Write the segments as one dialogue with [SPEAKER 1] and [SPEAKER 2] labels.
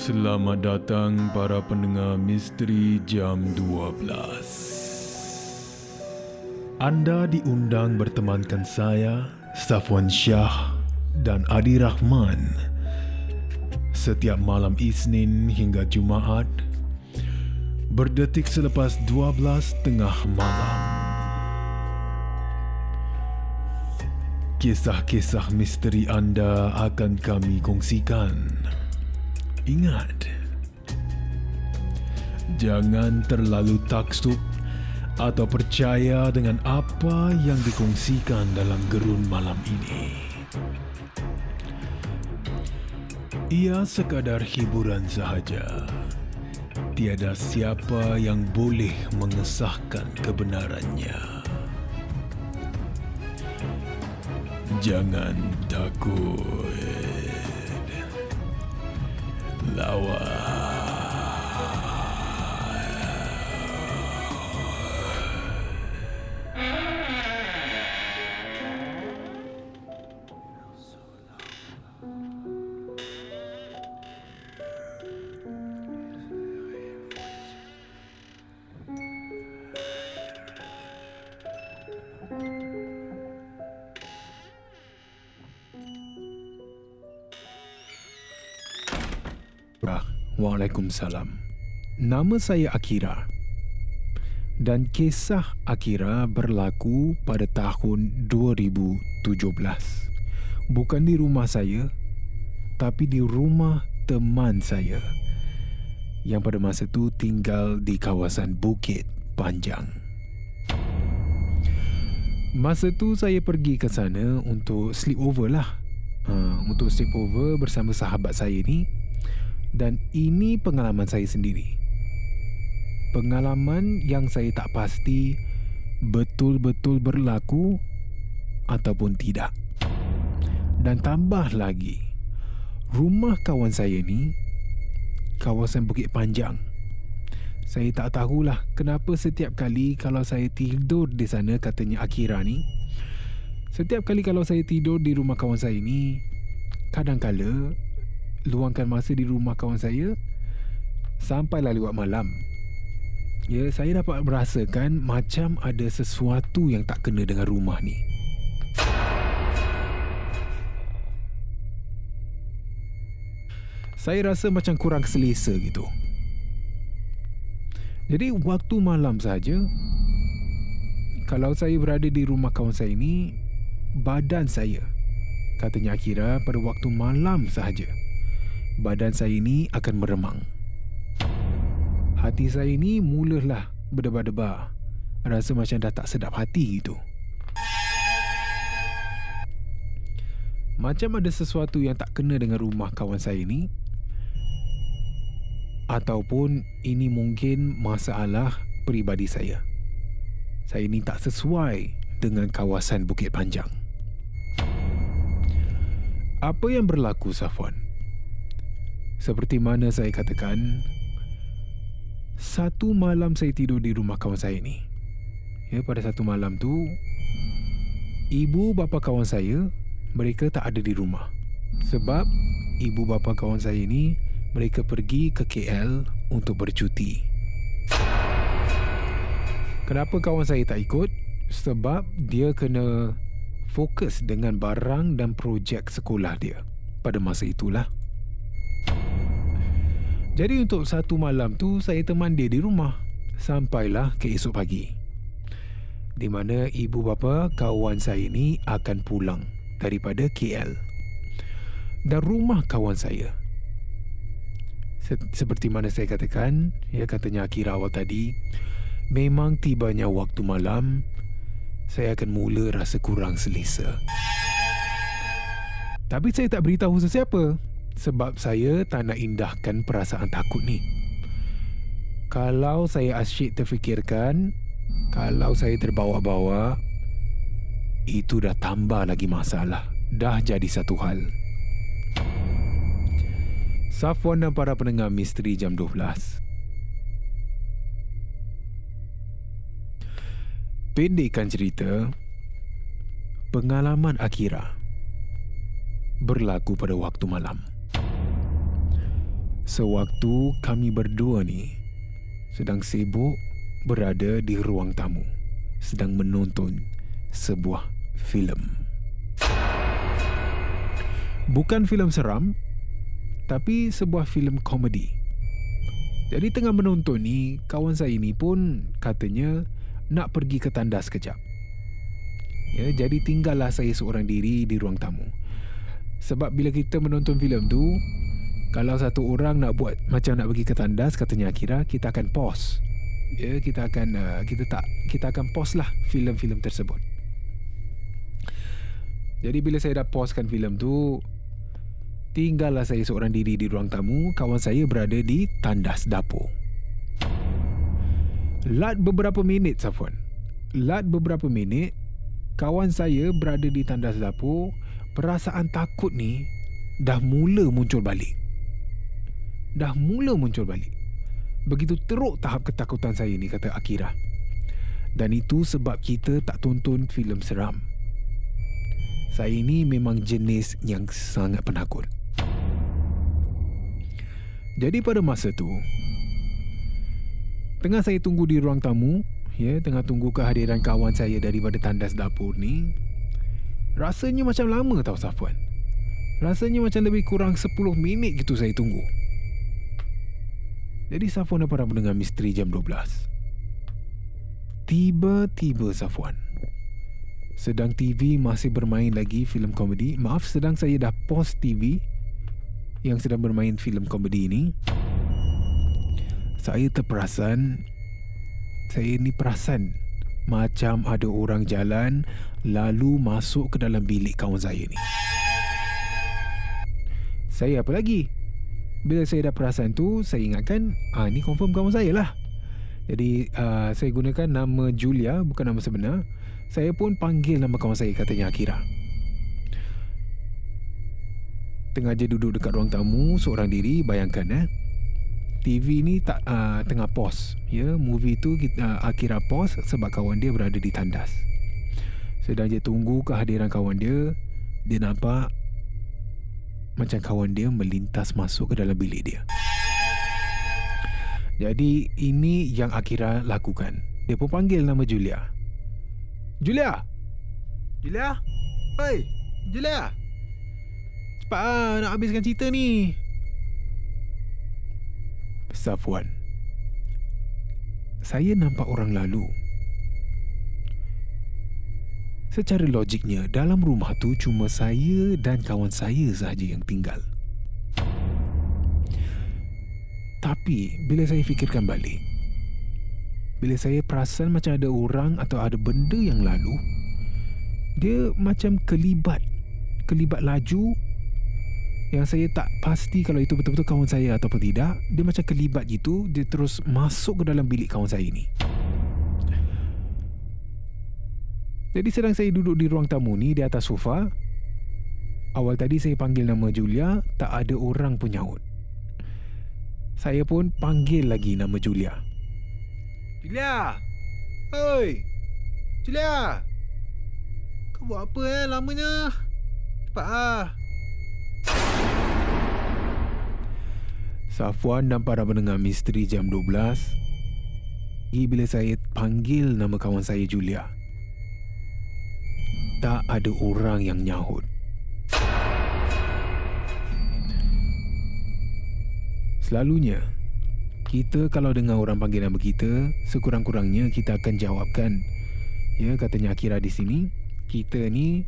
[SPEAKER 1] Selamat datang para pendengar Misteri Jam 12. Anda diundang bertemankan saya, Safwan Shah dan Adi Rahman setiap malam Isnin hingga Jumaat berdetik selepas 12 tengah malam. Kisah-kisah misteri anda akan kami kongsikan. Ingat, jangan terlalu taksub atau percaya dengan apa yang dikongsikan dalam gerun malam ini. Ia sekadar hiburan sahaja. Tiada siapa yang boleh mengesahkan kebenarannya. Jangan takut. Lawan. Waalaikumsalam. Nama saya Akira. Dan kisah Akira berlaku pada tahun 2017. Bukan di rumah saya, tapi di rumah teman saya yang pada masa itu tinggal di kawasan Bukit Panjang. Masa itu saya pergi ke sana untuk sleepover lah. Untuk sleepover bersama sahabat saya ni. Dan ini pengalaman saya sendiri. Pengalaman yang saya tak pasti betul-betul berlaku ataupun tidak. Dan tambah lagi, rumah kawan saya ni kawasan Bukit Panjang. Saya tak tahulah kenapa setiap kali kalau saya tidur di sana, katanya Akira ni, setiap kali kalau saya tidur di rumah kawan saya ni, kadang-kala luangkan masa di rumah kawan saya sampailah lewat malam. Ya, saya dapat merasakan macam ada sesuatu yang tak kena dengan rumah ni. Saya rasa macam kurang selesa gitu. Jadi waktu malam saja, kalau saya berada di rumah kawan saya ni, badan saya, katanya Akira, pada waktu malam sahaja badan saya ini akan meremang. Hati saya ini mulalah berdebar-debar. Rasa macam dah tak sedap hati gitu. Macam ada sesuatu yang tak kena dengan rumah kawan saya ini. Ataupun ini mungkin masalah peribadi saya. Saya ini tak sesuai dengan kawasan Bukit Panjang. Apa yang berlaku, Safwan? Seperti mana saya katakan, satu malam saya tidur di rumah kawan saya ni. Ya, pada satu malam tu, ibu bapa kawan saya, mereka tak ada di rumah. Sebab ibu bapa kawan saya ni, mereka pergi ke KL untuk bercuti. Kenapa kawan saya tak ikut? Sebab dia kena fokus dengan barang dan projek sekolah dia pada masa itulah. Jadi untuk satu malam tu saya teman dia di rumah sampailah ke esok pagi, di mana ibu bapa kawan saya ni akan pulang daripada KL. Dan rumah kawan saya, seperti mana saya katakan, ya, katanya Akira awal tadi, memang tibanya waktu malam saya akan mula rasa kurang selesa. Tapi saya tak beritahu sesiapa, sebab saya tak nak indahkan perasaan takut ni. Kalau saya asyik terfikirkan, kalau saya terbawa-bawa, itu dah tambah lagi masalah. Dah jadi satu hal. Safwan dan para pendengar Misteri Jam 12. Pendekkan cerita, pengalaman Akira berlaku pada waktu malam. Sewaktu kami berdua ni sedang sibuk berada di ruang tamu, sedang menonton sebuah filem. Bukan filem seram, tapi sebuah filem komedi. Jadi tengah menonton ni, kawan saya ni pun katanya nak pergi ke tandas kejap. Ya, jadi tinggallah saya seorang diri di ruang tamu. Sebab bila kita menonton filem tu, kalau satu orang nak buat macam nak pergi ke tandas, katanya Akira, kita akan pause. Ya, kita akan pause lah filem-filem tersebut. Jadi bila saya dah pausekan filem tu, tinggallah saya seorang diri di ruang tamu, kawan saya berada di tandas dapur. Lat beberapa minit, Safwan. Kawan saya berada di tandas dapur, perasaan takut ni dah mula muncul balik. Begitu teruk tahap ketakutan saya ni, kata Akira. Dan itu sebab kita tak tonton filem seram. Saya ni memang jenis yang sangat penakut. Jadi pada masa tu, tengah saya tunggu di ruang tamu, tengah tunggu kehadiran kawan saya daripada tandas dapur ni, rasanya macam lama tau, Safwan. Rasanya macam lebih kurang 10 minit gitu saya tunggu. Jadi Safwan dan para pendengar Misteri Jam 12, tiba-tiba Safwan, sedang TV masih bermain lagi filem komedi. Maaf, sedang saya dah pause TV yang sedang bermain filem komedi ini, saya perasan macam ada orang jalan lalu masuk ke dalam bilik kawan saya ni. Saya apa lagi? Bila saya dah perasan tu, saya ingatkan, ni confirm kawan saya lah. Jadi saya gunakan nama Julia, bukan nama sebenar. Saya pun panggil nama kawan saya, katanya Akira. Tengah je duduk dekat ruang tamu seorang diri, bayangkan TV ni tak tengah pause. Ya, movie tu Akira pause sebab kawan dia berada di tandas. Sedang je tunggu kehadiran kawan dia, dia nampak macam kawan dia melintas masuk ke dalam bilik dia. Jadi ini yang Akira lakukan. Dia pun panggil nama Julia. Julia! Hei, Julia! Cepat nak habiskan cerita ni. Safwan, saya nampak orang lalu. Secara logiknya, dalam rumah tu cuma saya dan kawan saya sahaja yang tinggal. Tapi bila saya fikirkan balik, bila saya perasan macam ada orang atau ada benda yang lalu, dia macam kelibat laju, yang saya tak pasti kalau itu betul-betul kawan saya ataupun tidak. Dia macam kelibat gitu, dia terus masuk ke dalam bilik kawan saya ni. Jadi sedang saya duduk di ruang tamu ni, di atas sofa, awal tadi saya panggil nama Julia, tak ada orang pun nyaut. Saya pun panggil lagi nama Julia. Julia! Oi! Julia! Kau buat apa lamanya? Cepat Safwan dan para pendengar Misteri Jam 12, bila saya panggil nama kawan saya Julia, tak ada orang yang nyahut. Selalunya kita kalau dengar orang panggil nama kita, sekurang-kurangnya kita akan jawabkan. Ya, katanya Akira di sini, kita ni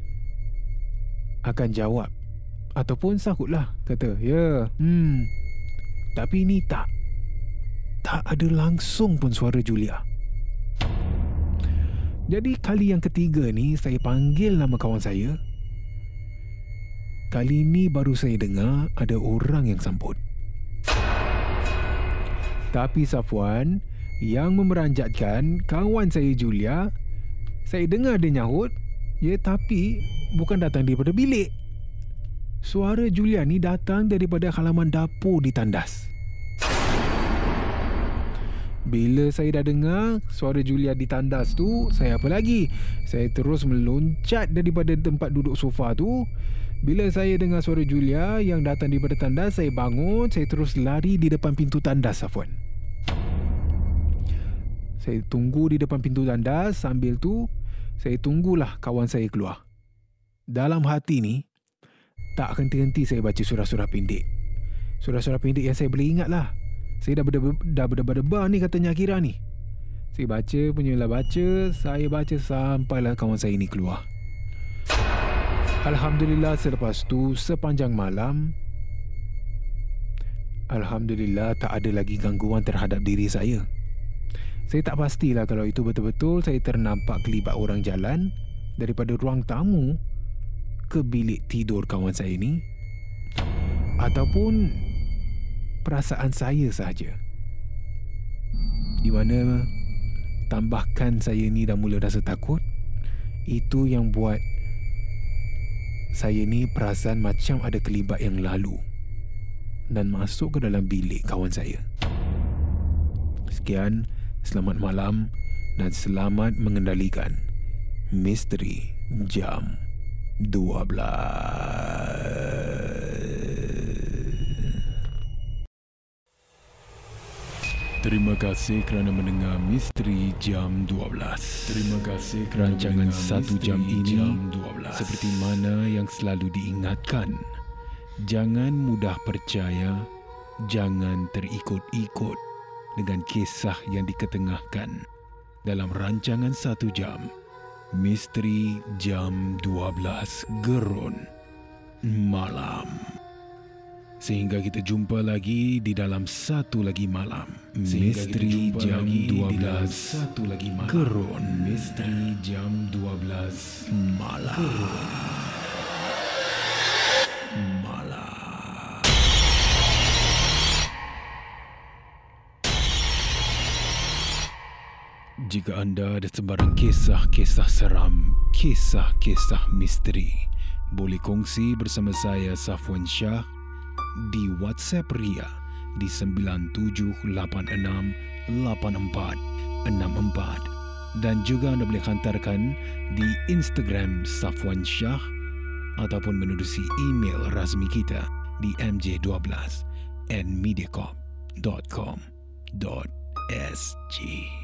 [SPEAKER 1] akan jawab ataupun sahutlah, kata ya. Tapi ni tak ada langsung pun suara Julia. Jadi kali yang ketiga ni saya panggil nama kawan saya. Kali ni baru saya dengar ada orang yang sambut. Tapi Safwan, yang memeranjatkan kawan saya Julia, saya dengar dia nyahut, ya, tapi bukan datang daripada bilik. Suara Julia ni datang daripada halaman dapur di tandas. Bila saya dah dengar suara Julia di tandas tu, saya apa lagi? Saya terus meloncat daripada tempat duduk sofa tu. Bila saya dengar suara Julia yang datang daripada tandas, saya bangun, saya terus lari di depan pintu tandas, Safwan. Saya tunggu di depan pintu tandas, sambil tu saya tunggulah kawan saya keluar. Dalam hati ni, tak henti-henti saya baca surah-surah pendek. Surah-surah pendek yang saya boleh ingat lah. Saya dah berdebar-debar ni katanya Akira ni. Saya baca, punyalah baca. Saya baca sampailah kawan saya ni keluar. Alhamdulillah, selepas tu sepanjang malam, Alhamdulillah tak ada lagi gangguan terhadap diri saya. Saya tak pastilah kalau itu betul-betul saya ternampak kelibat orang jalan daripada ruang tamu ke bilik tidur kawan saya ni, ataupun perasaan saya sahaja. Di mana tambahkan saya ni dah mula rasa takut. Itu yang buat saya ni perasan macam ada kelibat yang lalu dan masuk ke dalam bilik kawan saya. Sekian, selamat malam dan selamat mengendalikan Misteri Jam 12. Terima kasih kerana mendengar Misteri Jam 12. Terima kasih kerana rancangan 1 jam ini jam 12. Seperti mana yang selalu diingatkan, jangan mudah percaya, jangan terikut-ikut dengan kisah yang diketengahkan dalam rancangan 1 jam Misteri Jam 12 Gerun Malam. Sehingga kita jumpa lagi di dalam satu lagi malam Misteri Jam 12 satu lagi malam Gerun Misteri Jam 12 Malam Malam. Jika anda ada sebarang kisah-kisah seram, kisah-kisah misteri, boleh kongsi bersama saya Safwan Shah di WhatsApp Ria di 97868464 dan juga anda boleh hantarkan di Instagram Safwan Shah ataupun menerusi email rasmi kita di mj12@mediacorp.com.sg.